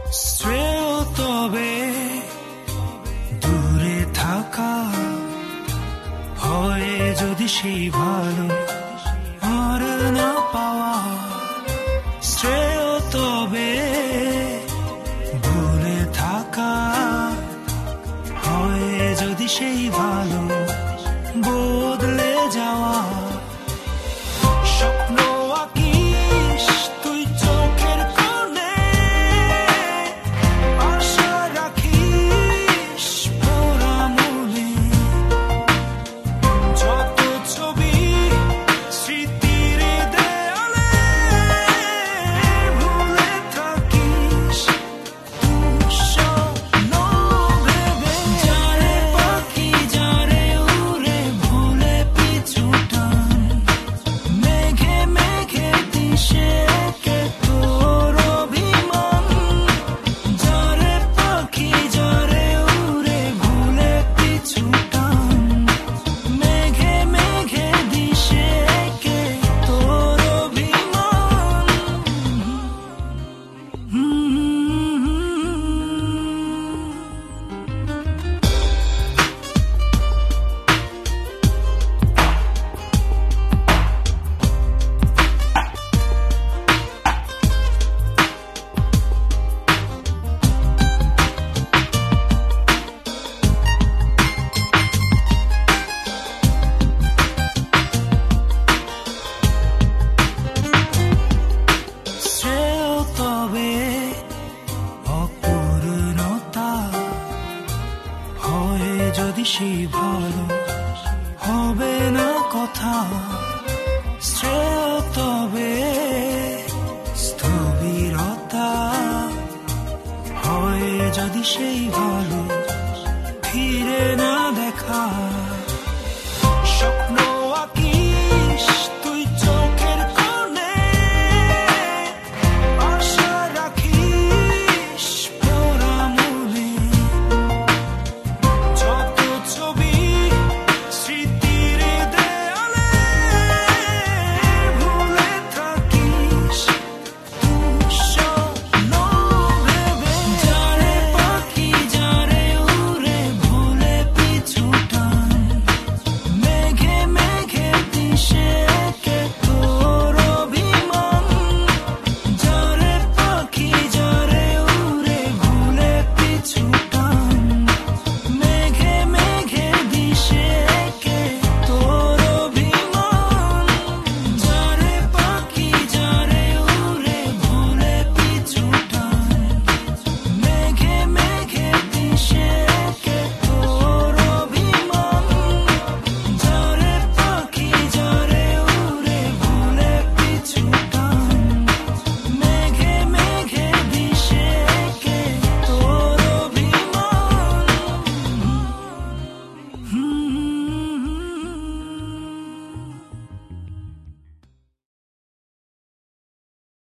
শ্রেয় তবে দূরে থাকা হয় যদি সেই ভালো আর না পাওয়া। শ্রেয় তবে ভুলে থাকা হয় যদি সেই ভালো বদলে যাওয়া। স্বপ্ন আঁকিস তুই চোখের কোণে, আশা রাখিস পোড়া মনে, যত ছবি স্মৃতির দেয়ালে ভুলে থাকিস স্বপ্ন ভেবে। যারে পাখি যারে উড়ে ভুলে পিছু টান, মেঘে মেঘে দিশে এঁকে তোর অভিমান। যারে পাখি যারে উড়ে ভুলে পিছু টান, মেঘে মেঘে দিশে এঁকে তোর অভিমান। শ্রেয় তবে অপূর্ণতা হয় যদি সেই ভালো হবে না কথা। শ্রেয় তবে স্থবিরতা হয় যদি সেই ভালো ফিরে না দেখা।